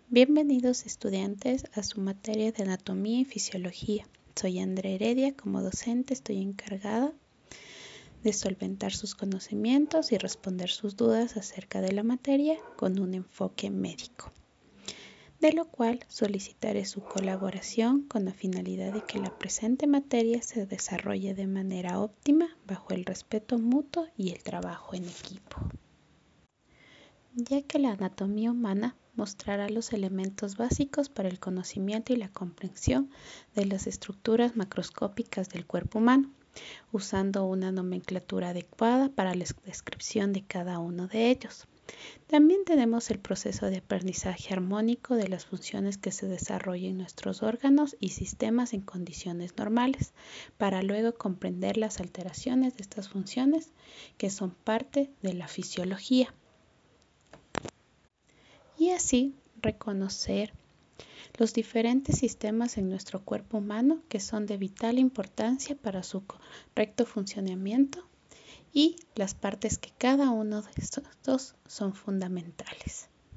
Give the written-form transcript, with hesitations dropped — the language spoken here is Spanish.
Bienvenidos estudiantes a su materia de anatomía y fisiología. Soy Andrea Heredia, como docente estoy encargada de solventar sus conocimientos y responder sus dudas acerca de la materia con un enfoque médico, de lo cual solicitaré su colaboración con la finalidad de que la presente materia se desarrolle de manera óptima bajo el respeto mutuo y el trabajo en equipo. Ya que la anatomía humana mostrará los elementos básicos para el conocimiento y la comprensión de las estructuras macroscópicas del cuerpo humano, usando una nomenclatura adecuada para la descripción de cada uno de ellos. También tenemos el proceso de aprendizaje armónico de las funciones que se desarrollan en nuestros órganos y sistemas en condiciones normales, para luego comprender las alteraciones de estas funciones que son parte de la fisiología. Y así reconocer los diferentes sistemas en nuestro cuerpo humano que son de vital importancia para su correcto funcionamiento y las partes que cada uno de estos son fundamentales.